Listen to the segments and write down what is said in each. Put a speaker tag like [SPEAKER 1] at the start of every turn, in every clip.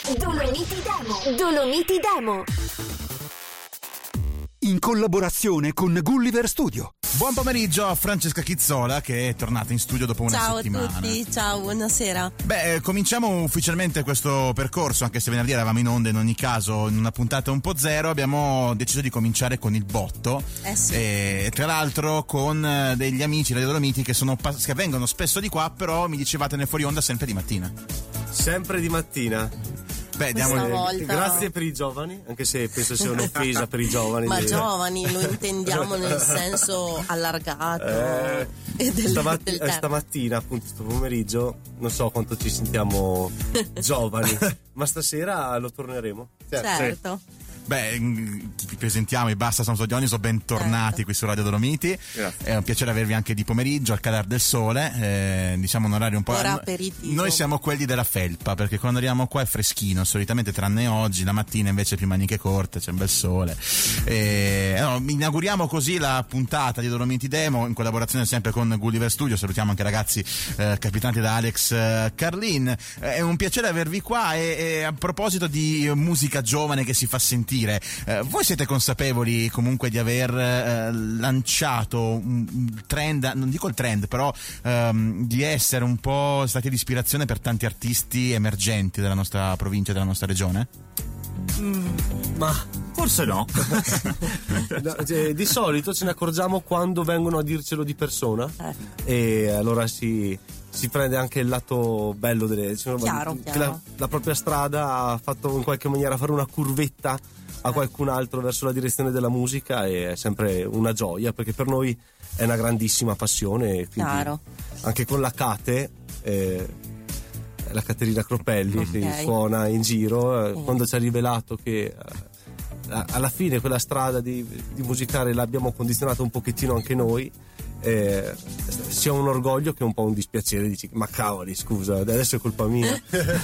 [SPEAKER 1] Dolomiti Demo.
[SPEAKER 2] In collaborazione con Gulliver Studio.
[SPEAKER 3] Buon pomeriggio a Francesca Chizzola, che è tornata in studio dopo una settimana.
[SPEAKER 4] Ciao a tutti, ciao, buonasera.
[SPEAKER 3] Cominciamo ufficialmente questo percorso, anche se venerdì eravamo in onda in ogni caso in una puntata un po' zero. Abbiamo deciso di cominciare con il botto.
[SPEAKER 4] Sì.
[SPEAKER 3] E tra l'altro con degli amici dei Dolomiti che vengono spesso di qua, però mi dicevate nel fuori onda sempre di mattina.
[SPEAKER 5] Sempre di mattina. Grazie per i giovani, anche se penso sia un'offesa per i giovani.
[SPEAKER 4] Ma giovani lo intendiamo nel senso allargato.
[SPEAKER 5] Stamattina, appunto, sto pomeriggio, non so quanto ci sentiamo giovani, ma stasera lo torneremo.
[SPEAKER 4] Certo.
[SPEAKER 3] Ti presentiamo i Basta Sono Dioniso, bentornati qui su Radio Dolomiti.
[SPEAKER 5] Grazie.
[SPEAKER 3] È un piacere avervi anche di pomeriggio al calar del sole, diciamo un orario un po'.
[SPEAKER 4] Ora aperitivo.
[SPEAKER 3] Noi siamo quelli della felpa, perché quando arriviamo qua è freschino, solitamente tranne oggi, la mattina invece più maniche corte, c'è un bel sole. Inauguriamo così la puntata di Dolomiti Demo in collaborazione sempre con Gulliver Studio. Salutiamo anche i ragazzi capitanati da Alex Carlin. È un piacere avervi qua e a proposito di musica giovane che si fa sentire, voi siete consapevoli comunque di aver lanciato un trend, non dico il trend, però di essere un po' stati di ispirazione per tanti artisti emergenti della nostra provincia e della nostra regione?
[SPEAKER 5] Ma forse no. Di solito ce ne accorgiamo quando vengono a dircelo di persona, e allora si prende anche il lato bello
[SPEAKER 4] chiaro.
[SPEAKER 5] Che la propria strada ha fatto in qualche maniera fare una curvetta a qualcun altro verso la direzione della musica, e è sempre una gioia, perché per noi è una grandissima passione.
[SPEAKER 4] Chiaro.
[SPEAKER 5] Anche con la Cate, la Caterina Cropelli, che suona in giro, quando ci ha rivelato che alla fine quella strada di musicare l'abbiamo condizionata un pochettino anche noi, sia un orgoglio che un po' un dispiacere. Dici, ma cavoli, scusa, adesso è colpa mia.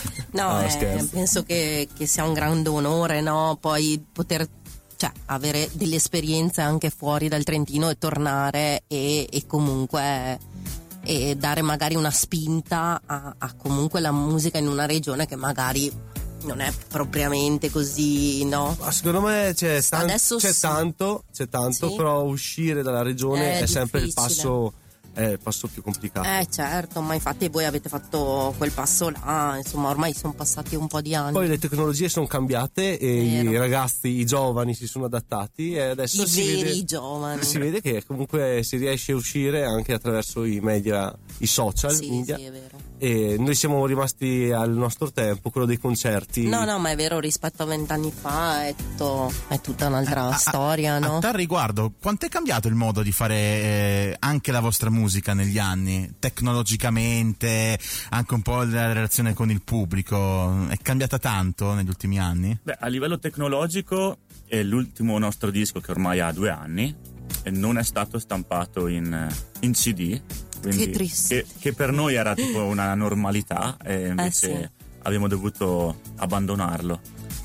[SPEAKER 4] Penso che sia un grande onore, no? Poi poter avere delle esperienze anche fuori dal Trentino e tornare e comunque dare magari una spinta a comunque la musica in una regione che magari non è propriamente così, no?
[SPEAKER 5] Ma secondo me c'è tanto,
[SPEAKER 4] sì.
[SPEAKER 5] Però uscire dalla regione è sempre il
[SPEAKER 4] difficile.
[SPEAKER 5] passo più complicato.
[SPEAKER 4] Certo, ma infatti voi avete fatto quel passo là, insomma ormai sono passati un po' di anni.
[SPEAKER 5] Poi le tecnologie sono cambiate e i ragazzi, i giovani si sono adattati, e adesso
[SPEAKER 4] giovani.
[SPEAKER 5] Si vede che comunque si riesce a uscire anche attraverso i media, i social media.
[SPEAKER 4] Sì, è vero.
[SPEAKER 5] E noi siamo rimasti al nostro tempo, quello dei concerti.
[SPEAKER 4] No, ma è vero, rispetto a 20 anni fa è tutta un'altra storia, no?
[SPEAKER 3] A tal riguardo, quanto è cambiato il modo di fare anche la vostra musica negli anni? Tecnologicamente, anche un po' la relazione con il pubblico, è cambiata tanto negli ultimi anni?
[SPEAKER 6] A livello tecnologico, l'ultimo nostro disco, che ormai ha 2 anni, non è stato stampato in CD.
[SPEAKER 4] Che triste.
[SPEAKER 6] Che per noi era tipo una normalità, e invece abbiamo dovuto abbandonarlo.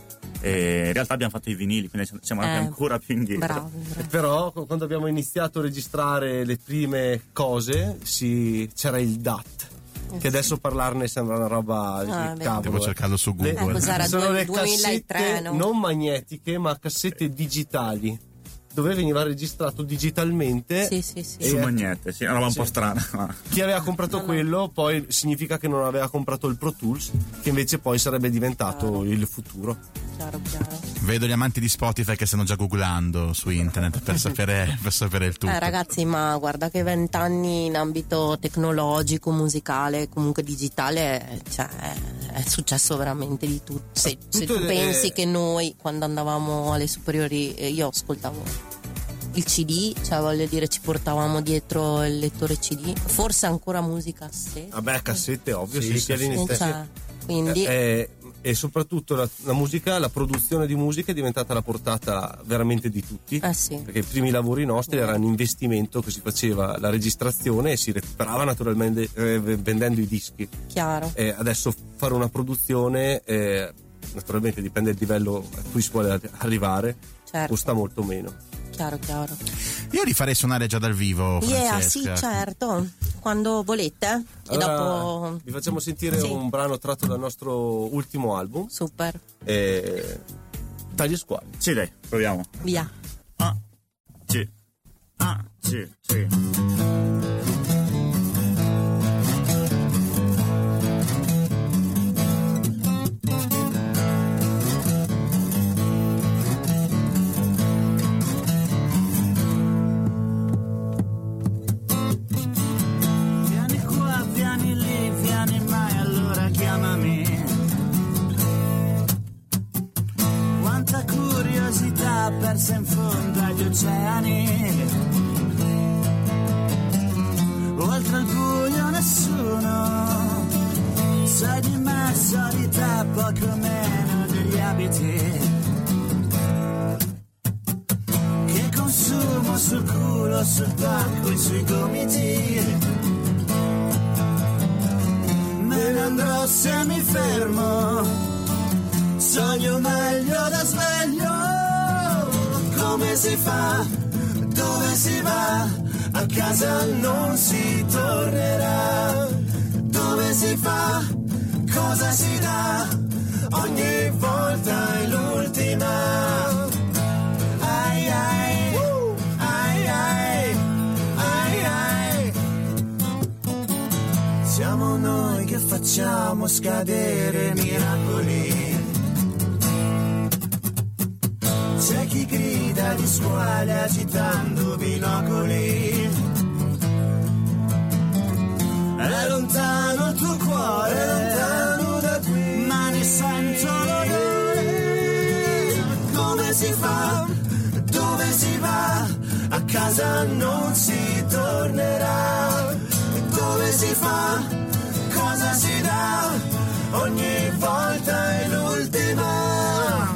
[SPEAKER 6] E in realtà abbiamo fatto i vinili, quindi siamo anche ancora più indietro.
[SPEAKER 4] Bravo.
[SPEAKER 5] Però quando abbiamo iniziato a registrare le prime cose c'era il DAT, che adesso parlarne sembra una roba cavolo.
[SPEAKER 3] Devo cercarlo su Google.
[SPEAKER 5] Sono le
[SPEAKER 4] 2003,
[SPEAKER 5] cassette non magnetiche, ma cassette digitali, dove veniva registrato digitalmente.
[SPEAKER 4] Sì.
[SPEAKER 6] Su magnete, una roba un po' strana.
[SPEAKER 5] Chi aveva comprato quello poi significa che non aveva comprato il Pro Tools, che invece poi sarebbe diventato il futuro.
[SPEAKER 4] Chiaro.
[SPEAKER 3] Vedo gli amanti di Spotify che stanno già googlando su internet per sapere il tutto.
[SPEAKER 4] Ragazzi, ma guarda che 20 anni in ambito tecnologico, musicale, comunque digitale, è successo veramente di tutto. Se tu pensi che noi, quando andavamo alle superiori, io ascoltavo il CD, voglio dire, ci portavamo dietro il lettore CD, forse ancora musica cassette.
[SPEAKER 5] Vabbè, cassette, ovvio, sì.
[SPEAKER 4] Quindi
[SPEAKER 5] e soprattutto la musica, la produzione di musica è diventata la portata veramente di tutti, perché i primi lavori nostri erano investimento che si faceva la registrazione e si recuperava naturalmente vendendo i dischi.
[SPEAKER 4] Chiaro.
[SPEAKER 5] E adesso fare una produzione, naturalmente dipende dal livello a cui si vuole arrivare, costa molto meno.
[SPEAKER 4] chiaro.
[SPEAKER 3] Io li farei suonare già dal vivo, Francesca.
[SPEAKER 4] Sì, certo, quando volete. E
[SPEAKER 5] allora,
[SPEAKER 4] dopo
[SPEAKER 5] vi facciamo sentire un brano tratto dal nostro ultimo album.
[SPEAKER 4] Super.
[SPEAKER 5] Tagli e squali.
[SPEAKER 6] Sì, dai, proviamo.
[SPEAKER 4] Via.
[SPEAKER 6] Sì.
[SPEAKER 1] Vieni qua, vieni lì, vieni mai, allora chiamami. Quanta curiosità persa in fondo agli oceani. Oltre al buio nessuno, sai di me, so di te, poco meno degli abiti che consumo sul culo, sul tacco e sui gomiti. Me ne andrò se mi fermo, sogno meglio da sveglio. Come si fa? Dove si va? A casa non si tornerà. Dove si fa? Cosa si dà? Ogni volta è l'ultima. Ai ai, ai ai, ai ai. Siamo noi che facciamo scadere miracoli. C'è chi grida di squali agitando binocoli. È lontano il tuo cuore, è lontano da qui, ma ne sento l'odore. Come si fa? Dove si va? A casa non si tornerà. Dove si fa? Cosa si dà? Ogni volta è l'ultima.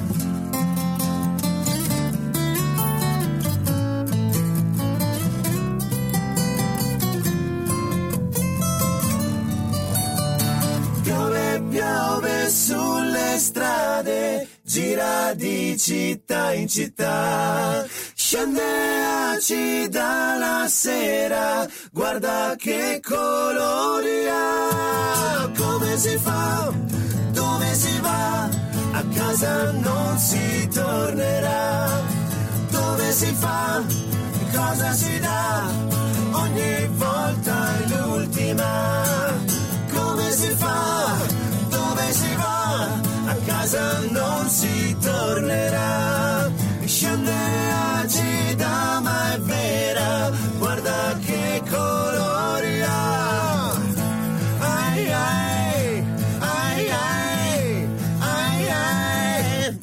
[SPEAKER 1] Piove sulle strade, gira di città in città, scende acida la sera, guarda che colori ha. Come si fa? Dove si va? A casa non si tornerà. Dove si fa? Cosa si dà? Ogni volta è l'ultima. Come si fa? Dove si va? A casa non si tornerà. Scende agita ma è vera, guarda che colori ha. Ai ai, ai ai, ai ai.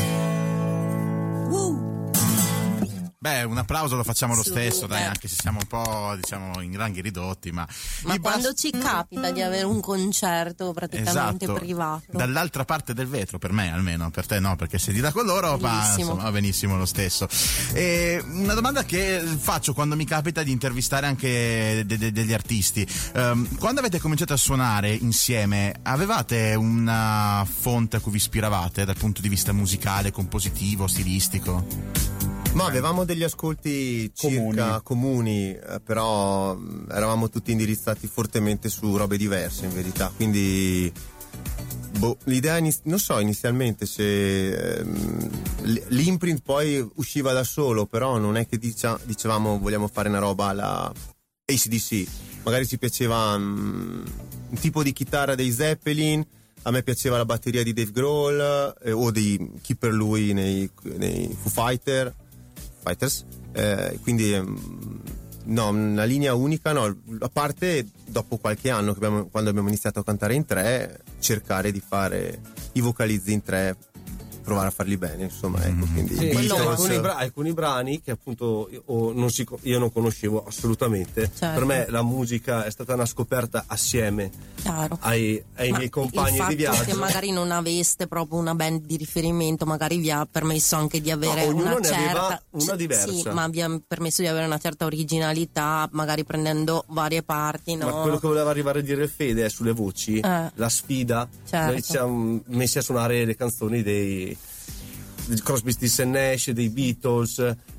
[SPEAKER 3] Beh, un applauso lo facciamo lo stesso, dai, anche se siamo un po', diciamo, in ranghi ridotti, ma
[SPEAKER 4] quando ci capita di avere un concerto praticamente privato.
[SPEAKER 3] Dall'altra parte del vetro, per me almeno, per te no, perché sei di là con loro, ma insomma va benissimo lo stesso. E una domanda che faccio quando mi capita di intervistare anche degli artisti. Quando avete cominciato a suonare insieme, avevate una fonte a cui vi ispiravate dal punto di vista musicale, compositivo, stilistico?
[SPEAKER 7] Ma avevamo degli ascolti circa comuni, però eravamo tutti indirizzati fortemente su robe diverse in verità, quindi l'idea non so inizialmente se l'imprint poi usciva da solo, però non è che dicevamo vogliamo fare una roba alla AC/DC, magari ci piaceva un tipo di chitarra dei Zeppelin, a me piaceva la batteria di Dave Grohl o di Keeper Louie nei Foo Fighters, quindi no, una linea unica no, a parte dopo qualche anno quando abbiamo iniziato a cantare in tre, cercare di fare i vocalizzi in tre, provare a farli bene, insomma, ecco, quindi
[SPEAKER 5] sì, alcuni brani che appunto io non conoscevo assolutamente.
[SPEAKER 4] Certo.
[SPEAKER 5] Per me la musica è stata una scoperta assieme ai miei compagni di viaggio.
[SPEAKER 4] Che magari non aveste proprio una band di riferimento, magari vi ha permesso anche di avere una certa,
[SPEAKER 5] una diversa.
[SPEAKER 4] Sì, ma vi ha permesso di avere una certa originalità, magari prendendo varie parti, no?
[SPEAKER 5] Ma quello che voleva arrivare a dire Fede è sulle voci, la sfida.
[SPEAKER 4] Certo.
[SPEAKER 5] Noi ci siamo messi a suonare le canzoni dei Crosby, Stills & Nash, dei Beatles,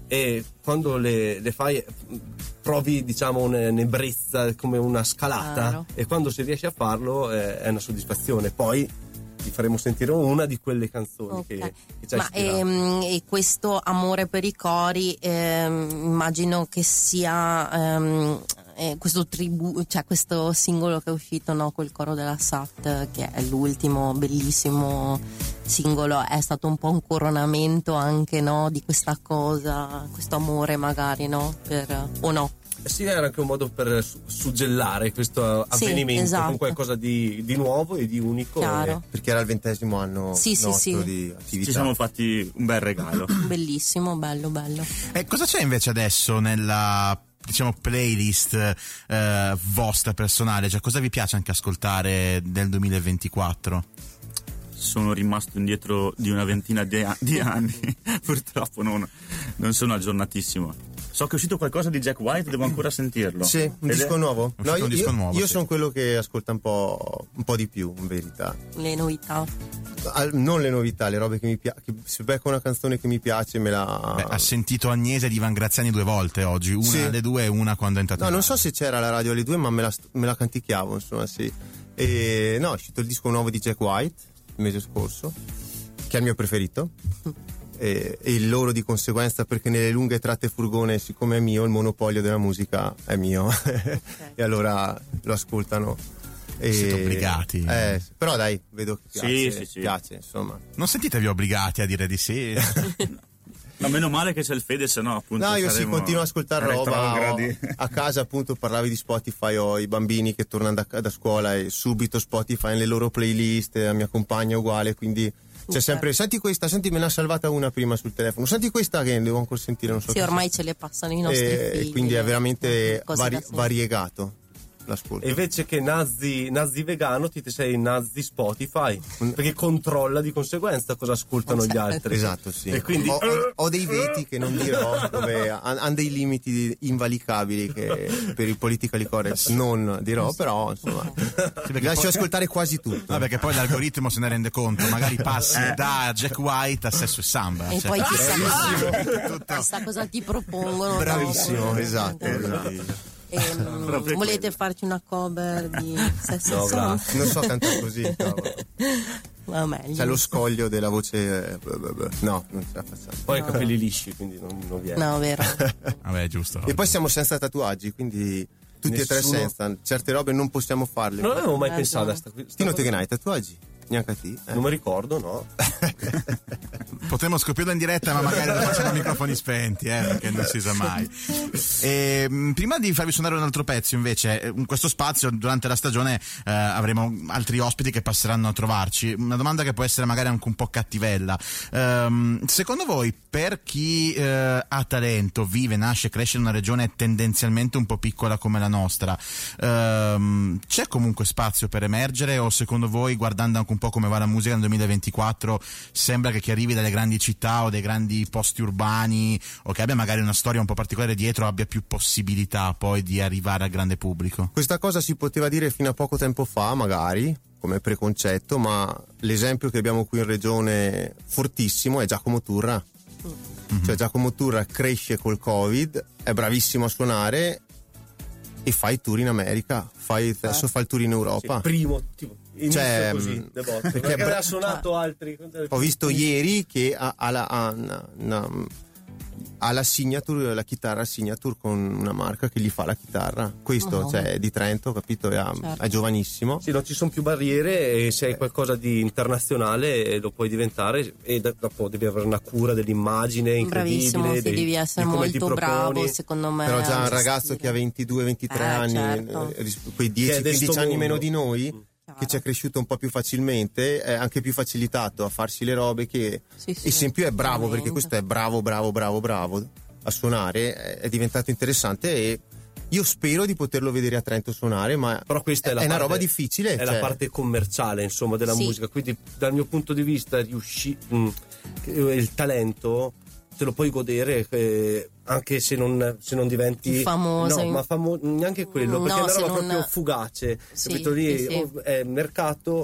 [SPEAKER 5] e quando le fai provi, diciamo, un'ebbrezza, come una scalata, e quando si riesce a farlo è una soddisfazione. Poi ti faremo sentire una di quelle canzoni che ci ha ispirato.
[SPEAKER 4] E questo amore per i cori, immagino che sia questo cioè questo singolo che è uscito, no, col coro della SAT, che è l'ultimo bellissimo singolo, è stato un po' un coronamento anche, no, di questa cosa, questo amore magari, no, o no?
[SPEAKER 5] Sì, era anche un modo per suggellare questo avvenimento,
[SPEAKER 4] esatto,
[SPEAKER 5] con qualcosa di nuovo e di unico.
[SPEAKER 7] Perché era il 20° anno nostro di attività.
[SPEAKER 6] Ci siamo fatti un bel regalo.
[SPEAKER 4] Bellissimo, bello.
[SPEAKER 3] E cosa c'è invece adesso nella, diciamo, playlist vostra personale? Cioè, cosa vi piace anche ascoltare del 2024?
[SPEAKER 6] Sono rimasto indietro di una ventina di anni. Purtroppo non sono aggiornatissimo. So che è uscito qualcosa di Jack White, devo ancora sentirlo.
[SPEAKER 7] Sì, un disco nuovo.
[SPEAKER 3] No, un disco nuovo,
[SPEAKER 7] io sono quello che ascolta un po' di più, in verità.
[SPEAKER 4] Le novità.
[SPEAKER 7] Non le novità, le robe che mi piace. Se becco una canzone che mi piace, me la.
[SPEAKER 3] Ha sentito Agnese di Ivan Graziani 2 volte oggi, una alle 2 e una quando è entrato.
[SPEAKER 7] No, non so se c'era la radio alle 2, ma me la canticchiavo, insomma, sì. E no, è uscito il disco nuovo di Jack White il mese scorso, che è il mio preferito. E il loro di conseguenza, perché nelle lunghe tratte furgone, siccome è mio, il monopolio della musica è mio. E allora lo ascoltano.
[SPEAKER 3] Siete obbligati.
[SPEAKER 7] Però dai, vedo che piace,
[SPEAKER 6] sì.
[SPEAKER 7] piace, insomma.
[SPEAKER 3] Non sentitevi obbligati a dire di sì.
[SPEAKER 6] Ma meno male che c'è il Fede, se no appunto.
[SPEAKER 7] No, io continuo a ascoltare roba. A casa appunto parlavi di Spotify, ho i bambini che tornano da scuola e subito Spotify nelle loro playlist, la mia compagna uguale, quindi c'è sempre, senti questa, senti, me ne ha salvata una prima sul telefono, senti questa che devo ancora sentire, non so.
[SPEAKER 4] Sì, ormai ce le passano i nostri figli.
[SPEAKER 7] Quindi è veramente variegato l'ascolto.
[SPEAKER 5] E invece che Nazi vegano, ti sei Nazi Spotify, perché controlla di conseguenza cosa ascoltano gli altri.
[SPEAKER 7] Esatto, sì.
[SPEAKER 5] E quindi
[SPEAKER 7] ho dei veti che non dirò, dove hanno dei limiti invalicabili che per il politically correct non dirò, però insomma lascio ascoltare quasi tutto.
[SPEAKER 3] Perché poi l'algoritmo se ne rende conto, magari passi da Jack White a Sesso e Samba.
[SPEAKER 4] E poi chissà cosa ti propongono.
[SPEAKER 7] Bravissimo,
[SPEAKER 4] no?
[SPEAKER 7] esatto.
[SPEAKER 4] Volete farci una cover di Sesso e Samba?
[SPEAKER 7] Non so cantare così, c'è lo scoglio della voce, no, non ce la facciamo.
[SPEAKER 5] Poi i capelli lisci, quindi non viene.
[SPEAKER 4] No, vero.
[SPEAKER 3] Vabbè, giusto.
[SPEAKER 7] E poi siamo senza tatuaggi, quindi tutti e tre senza, certe robe non possiamo farle.
[SPEAKER 5] Non avevo mai pensato a sta
[SPEAKER 7] Tino, te che ne hai tatuaggi? Neanche a te?
[SPEAKER 5] Non mi ricordo, no.
[SPEAKER 3] Potremmo scoprirlo in diretta, ma magari lo facciamo a microfoni spenti, perché non si sa mai. Prima di farvi suonare un altro pezzo, invece, in questo spazio durante la stagione avremo altri ospiti che passeranno a trovarci. Una domanda che può essere magari anche un po' cattivella. Secondo voi, per chi ha talento, vive, nasce, cresce in una regione tendenzialmente un po' piccola come la nostra, c'è comunque spazio per emergere, o secondo voi, guardando anche un po' come va la musica nel 2024, sembra che chi arrivi dalle grandi città o dei grandi posti urbani, o che abbia magari una storia un po' particolare dietro, abbia più possibilità poi di arrivare al grande pubblico?
[SPEAKER 7] Questa cosa si poteva dire fino a poco tempo fa, magari come preconcetto, ma l'esempio che abbiamo qui in regione fortissimo è Giacomo Turra. Cioè Giacomo Turra cresce col Covid, è bravissimo a suonare e fa i tour in America, adesso fa il tour in Europa.
[SPEAKER 5] Sì, primo tipo.
[SPEAKER 7] Cioè,
[SPEAKER 5] così, perché ha suonato altri.
[SPEAKER 7] Ho visto ieri che ha la signature, la chitarra signature con una marca che gli fa la chitarra. Questo, cioè, è di Trento, capito? È giovanissimo.
[SPEAKER 5] Sì, non ci sono più barriere, e se hai qualcosa di internazionale lo puoi diventare, e dopo devi avere una cura dell'immagine incredibile.
[SPEAKER 4] Bravissimo, devi essere molto bravo, secondo me.
[SPEAKER 7] Però già un ragazzo che ha 22-23 anni, certo, quei 10-15 anni meno di noi, che ci è cresciuto un po' più facilmente, è anche più facilitato a farsi le robe, che e se in più è bravo, perché questo è bravo a suonare, è diventato interessante, e io spero di poterlo vedere a Trento suonare, ma
[SPEAKER 5] però questa è
[SPEAKER 7] una roba difficile,
[SPEAKER 5] è la parte commerciale, insomma, della musica, quindi dal mio punto di vista il talento te lo puoi godere, anche se non diventi
[SPEAKER 4] famoso,
[SPEAKER 5] no, ma neanche quello, perché è una roba proprio fugace, capito? Lì è il mercato,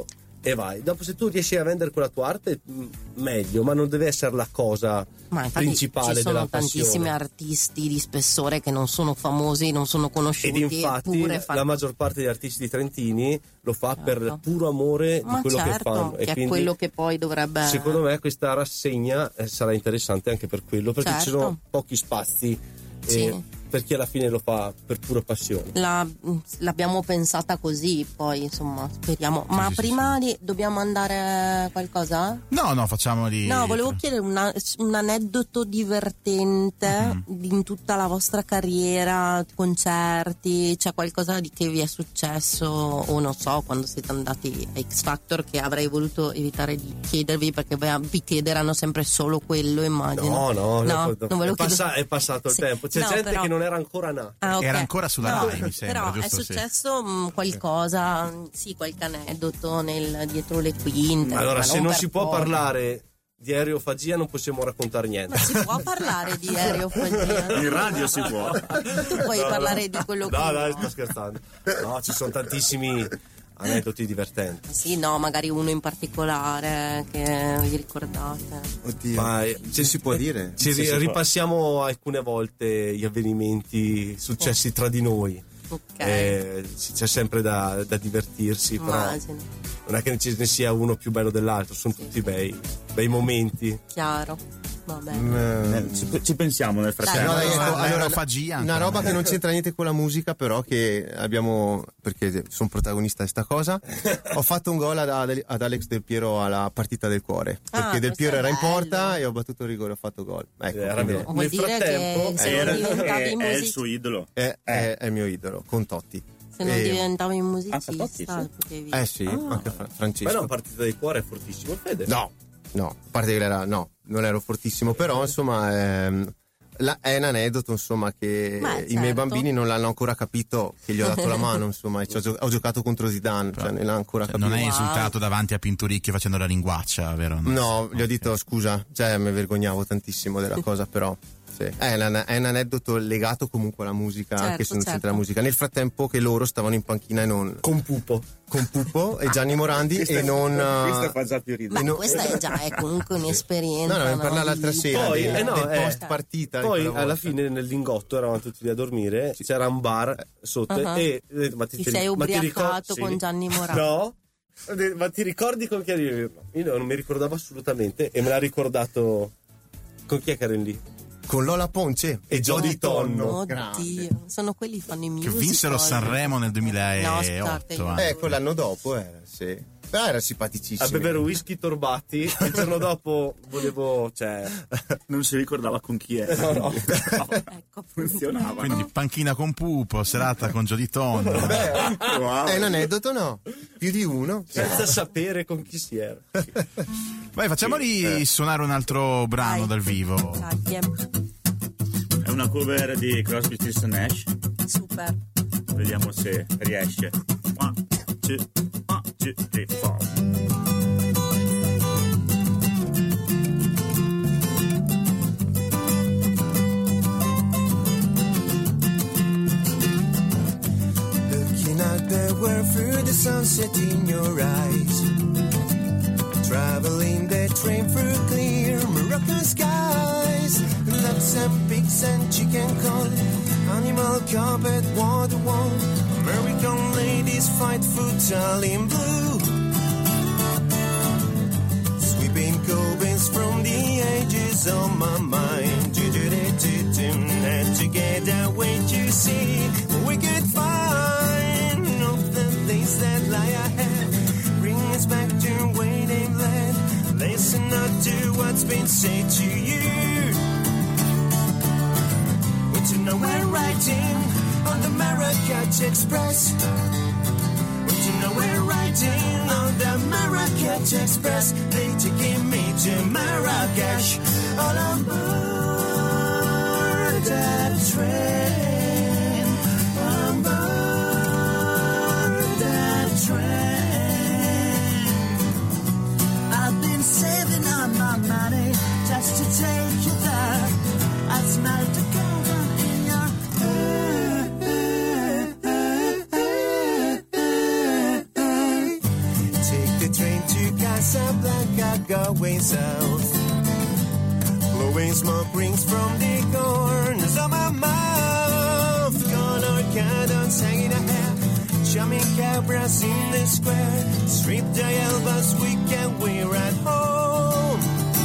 [SPEAKER 5] e vai. Dopo, se tu riesci a vendere quella tua arte, meglio, ma non deve essere la cosa principale della passione. Ci sono
[SPEAKER 4] tantissimi artisti di spessore che non sono famosi, non sono conosciuti.
[SPEAKER 5] Ed infatti la maggior parte degli artisti trentini lo fa per puro amore di quello che fanno.
[SPEAKER 4] Che è quello che poi dovrebbe...
[SPEAKER 5] Secondo me questa rassegna sarà interessante anche per quello, perché ci sono pochi spazi. Perché alla fine lo fa per pura passione.
[SPEAKER 4] L'abbiamo pensata così, poi insomma speriamo. Ma prima dobbiamo andare a qualcosa?
[SPEAKER 3] No, facciamoli.
[SPEAKER 4] No, volevo chiedere un aneddoto divertente in tutta la vostra carriera, concerti, c'è qualcosa che vi è successo, o non so, quando siete andati a X Factor, che avrei voluto evitare di chiedervi, perché vi chiederanno sempre solo quello, immagino.
[SPEAKER 5] No,
[SPEAKER 4] non ve lo
[SPEAKER 5] è passato il tempo. C'è gente che non era ancora nata.
[SPEAKER 3] Era ancora sulla Rai, mi sembra.
[SPEAKER 4] Però è successo qualcosa, qualche aneddoto dietro le quinte.
[SPEAKER 5] Allora, se non si può parlare di aerofagia non possiamo raccontare niente.
[SPEAKER 4] Ma si può parlare di aerofagia?
[SPEAKER 6] In radio si può.
[SPEAKER 4] Tu puoi parlare di quello che...
[SPEAKER 5] No, sto scherzando. No, ci sono tantissimi aneddoti divertenti.
[SPEAKER 4] Sì, no, magari uno in particolare che vi ricordate.
[SPEAKER 7] Oddio, ma si può dire?
[SPEAKER 5] Ripassiamo alcune volte gli avvenimenti successi tra di noi. C'è sempre da divertirsi, però non è che ce ne sia uno più bello dell'altro, sono tutti bei momenti.
[SPEAKER 4] Chiaro.
[SPEAKER 6] Ci pensiamo nel frattempo.
[SPEAKER 7] Una roba che non c'entra niente con la musica, però che abbiamo, perché sono protagonista di sta cosa, ho fatto un gol ad Alex Del Piero alla partita del cuore, perché Del Piero era in porta e ho battuto il rigore e ho fatto gol. Ecco,
[SPEAKER 4] nel frattempo
[SPEAKER 6] è il suo idolo.
[SPEAKER 7] È il mio idolo, con Totti.
[SPEAKER 4] Se non diventavi un musicista,
[SPEAKER 7] potevi... sì, anche Francesco.
[SPEAKER 5] Ma no, partita del cuore è fortissimo, Fede. No,
[SPEAKER 7] a parte che non ero fortissimo, però insomma è un aneddoto, insomma, che i miei bambini non l'hanno ancora capito, che gli ho dato la mano, insomma, e ho giocato contro Zidane, non l'ha ancora capito.
[SPEAKER 3] Non hai insultato davanti a Pinturicchio facendo la linguaccia, vero?
[SPEAKER 7] No, gli ho detto scusa, mi vergognavo tantissimo della cosa, però sì. È un aneddoto legato comunque alla musica, anche se non c'entra la musica. Nel frattempo che loro stavano in panchina e non...
[SPEAKER 5] Con Pupo
[SPEAKER 7] e Gianni Morandi
[SPEAKER 5] e
[SPEAKER 7] non...
[SPEAKER 5] Questa fa già più ridere.
[SPEAKER 4] Ma questa è comunque un'esperienza.
[SPEAKER 7] No, ne parla l'altra sera del post partita.
[SPEAKER 5] Poi alla fine nel Lingotto eravamo tutti lì a dormire, c'era un bar sotto e...
[SPEAKER 4] Ti sei ubriacato con Gianni Morandi?
[SPEAKER 5] No, ma ti ricordi con chi eri? Io non mi ricordavo assolutamente e me l'ha ricordato... Con chi è che eri lì?
[SPEAKER 7] Con Lola Ponce e Jody Tonno.
[SPEAKER 4] Oddio, sono quelli che fanno i musical.
[SPEAKER 3] Che vinsero Sanremo nel 2008.
[SPEAKER 7] L'anno dopo era, sì. Però era simpaticissimo.
[SPEAKER 5] A bere whisky torbati. Il giorno dopo
[SPEAKER 6] non si ricordava con chi era.
[SPEAKER 5] No.
[SPEAKER 4] Ecco,
[SPEAKER 6] funzionava.
[SPEAKER 3] Quindi panchina con Pupo, serata con Jody Tonno.
[SPEAKER 7] Wow. È un aneddoto, no? Più di uno.
[SPEAKER 5] Senza sapere con chi si era.
[SPEAKER 3] Vai, facciamoli suonare un altro brano dal vivo.
[SPEAKER 6] È una cover di Crosby, Stills & Nash.
[SPEAKER 4] Super.
[SPEAKER 6] Vediamo se riesce. 1, 2, 3, 4.
[SPEAKER 1] Looking out the world through the sunset in your eyes, traveling the train through clear Moroccan skies, ducks and pigs and chicken call, animal carpet water wall, American ladies fight futsal in blue, sweeping goblins from the ages on my mind, and together wait to see we could find all the things that lie ahead, bring us back to where they led. Listen up to what's been said to you. Want to know we're riding on the Marrakech Express. Want to know we're riding on the Marrakech Express. They taking me to Marrakech. All on board that train. On board that train. I've been saving up my money just to take you there. I smell the garden in your take the train way south. Blowing smoke rings from the corners of my mouth. Colored candles hanging ahead, charming cabras in the square. Strip the elbows, we can wear at home.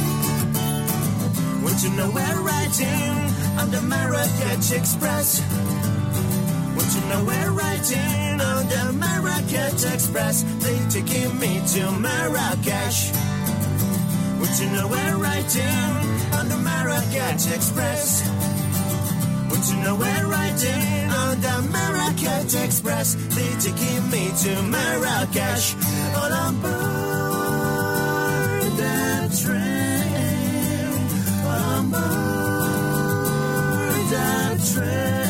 [SPEAKER 1] Want you know we're riding on the Marrakech Express. Want you know we're riding on the Marrakech Express. They taking me to Marrakesh. Want you know we're riding on the Marrakech Express. Want you know we're riding on the Marrakech Express. They taking me to Marrakesh. All on board that train. All on board that train.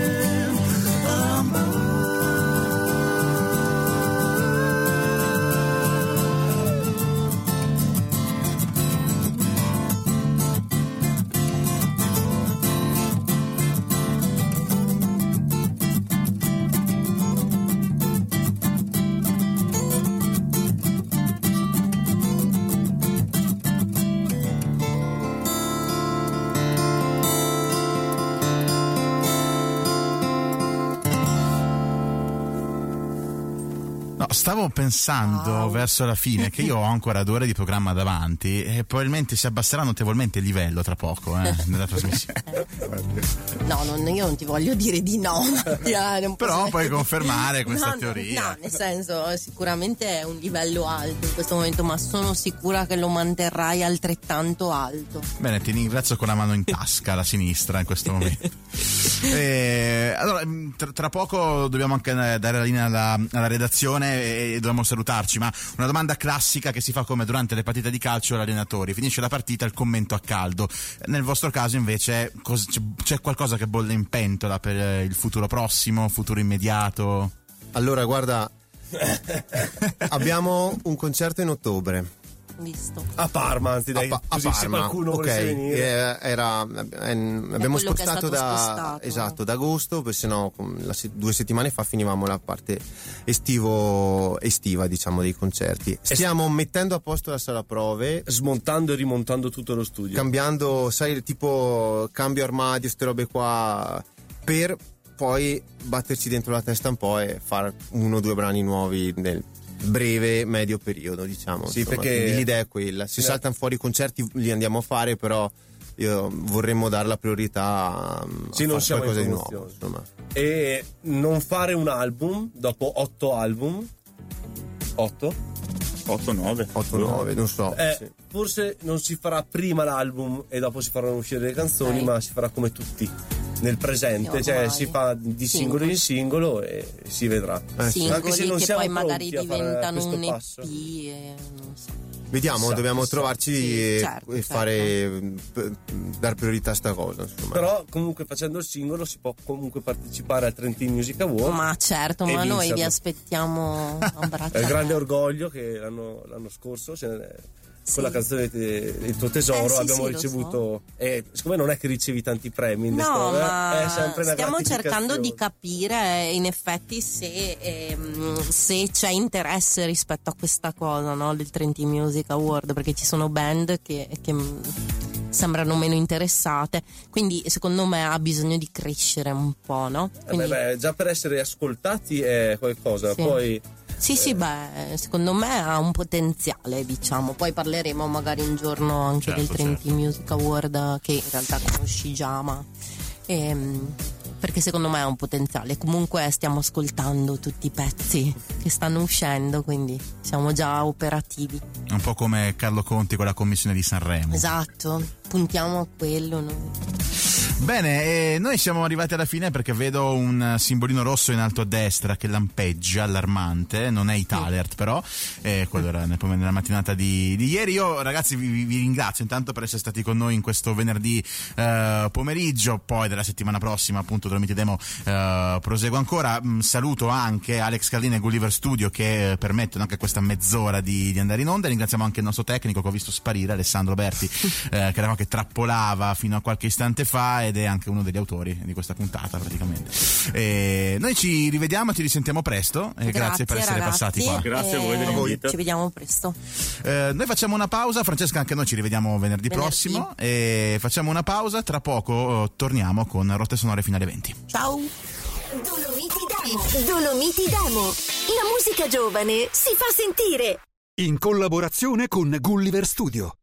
[SPEAKER 3] Stavo pensando verso la fine che io ho ancora 2 ore di programma davanti e probabilmente si abbasserà notevolmente il livello tra poco nella trasmissione.
[SPEAKER 4] No, io non ti voglio dire di no.
[SPEAKER 3] Però puoi confermare questa teoria.
[SPEAKER 4] No, nel senso, sicuramente è un livello alto in questo momento, ma sono sicura che lo manterrai altrettanto alto.
[SPEAKER 3] Bene, ti ringrazio con la mano in tasca, la sinistra in questo momento. Allora, tra poco dobbiamo anche dare la linea alla redazione e dobbiamo salutarci, ma una domanda classica che si fa come durante le partite di calcio agli allenatori: finisce la partita, il commento a caldo. Nel vostro caso invece c'è qualcosa che bolle in pentola per il futuro prossimo, futuro immediato?
[SPEAKER 7] Allora guarda, abbiamo un concerto in ottobre.
[SPEAKER 4] Visto.
[SPEAKER 5] A Parma, anzi dai,
[SPEAKER 7] a Parma.
[SPEAKER 5] Se qualcuno volesse venire.
[SPEAKER 7] Abbiamo spostato da agosto, perché sennò 2 settimane fa finivamo la parte estiva, diciamo, dei concerti. Stiamo mettendo a posto la sala prove,
[SPEAKER 5] smontando e rimontando tutto lo studio,
[SPEAKER 7] cambiando, sai, tipo cambio armadio, ste robe qua, per poi batterci dentro la testa un po' e fare 1 o 2 brani nuovi nel breve medio periodo, diciamo.
[SPEAKER 5] Sì,
[SPEAKER 7] insomma,
[SPEAKER 5] perché
[SPEAKER 7] l'idea è quella. Si saltano fuori i concerti, li andiamo a fare, però vorremmo dare la priorità a fare qualcosa di nuovo, insomma.
[SPEAKER 5] E non fare un album dopo 8 album,
[SPEAKER 6] 8-9
[SPEAKER 7] non so, sì.
[SPEAKER 5] Forse non si farà prima l'album e dopo si faranno uscire le canzoni, ma si farà come tutti nel presente, cioè si fa di singolo in singolo e si vedrà.
[SPEAKER 4] Singoli
[SPEAKER 5] anche se non
[SPEAKER 4] che
[SPEAKER 5] siamo
[SPEAKER 4] poi magari
[SPEAKER 5] diventano
[SPEAKER 4] un EP
[SPEAKER 5] passo.
[SPEAKER 4] Non so.
[SPEAKER 7] Vediamo, dobbiamo trovarci
[SPEAKER 4] certo.
[SPEAKER 7] fare dar priorità a sta cosa, insomma.
[SPEAKER 5] Però comunque facendo il singolo si può comunque partecipare al Trentino Music Award.
[SPEAKER 4] Ma certo, ma
[SPEAKER 5] vincerlo.
[SPEAKER 4] noi vi aspettiamo a braccia.
[SPEAKER 5] È il grande orgoglio che l'anno scorso con la canzone Il tuo tesoro abbiamo ricevuto, e siccome non è che ricevi tanti premi in
[SPEAKER 4] ma
[SPEAKER 5] è sempre una
[SPEAKER 4] stiamo cercando di
[SPEAKER 5] gratificazione.
[SPEAKER 4] capire in effetti se c'è interesse rispetto a questa cosa, no, del Trentino Music Award, perché ci sono band che sembrano meno interessate, quindi secondo me ha bisogno di crescere un po', no? Quindi,
[SPEAKER 5] già per essere ascoltati è qualcosa,
[SPEAKER 4] sì.
[SPEAKER 5] Poi
[SPEAKER 4] Sì, secondo me ha un potenziale, diciamo. Poi parleremo magari un giorno anche del Trentino Music Award, che in realtà conosci già, ma perché secondo me ha un potenziale. Comunque stiamo ascoltando tutti i pezzi che stanno uscendo, quindi siamo già operativi.
[SPEAKER 3] Un po' come Carlo Conti con la commissione di Sanremo.
[SPEAKER 4] Esatto, puntiamo a quello noi.
[SPEAKER 3] Bene, noi siamo arrivati alla fine perché vedo un simbolino rosso in alto a destra che lampeggia, allarmante, non è Italert però, quello era nella mattinata di ieri. Io ragazzi vi ringrazio intanto per essere stati con noi in questo venerdì pomeriggio, poi della settimana prossima appunto Dolomiti Demo prosegue ancora. Saluto anche Alex Carlin e Gulliver Studio che permettono anche questa mezz'ora di andare in onda. Ringraziamo anche il nostro tecnico che ho visto sparire, Alessandro Berti, che era che trappolava fino a qualche istante fa, ed è anche uno degli autori di questa puntata praticamente. Noi ci rivediamo, ci risentiamo presto e grazie per essere passati qua.
[SPEAKER 6] Grazie a voi dell'invito.
[SPEAKER 4] Ci vediamo presto.
[SPEAKER 3] Noi facciamo una pausa, Francesca, anche noi ci rivediamo venerdì prossimo e facciamo una pausa, tra poco torniamo con Rotte Sonore fino alle 20.
[SPEAKER 4] Ciao.
[SPEAKER 8] Dolomiti Demo. La musica giovane si fa sentire.
[SPEAKER 2] In collaborazione con Gulliver Studio.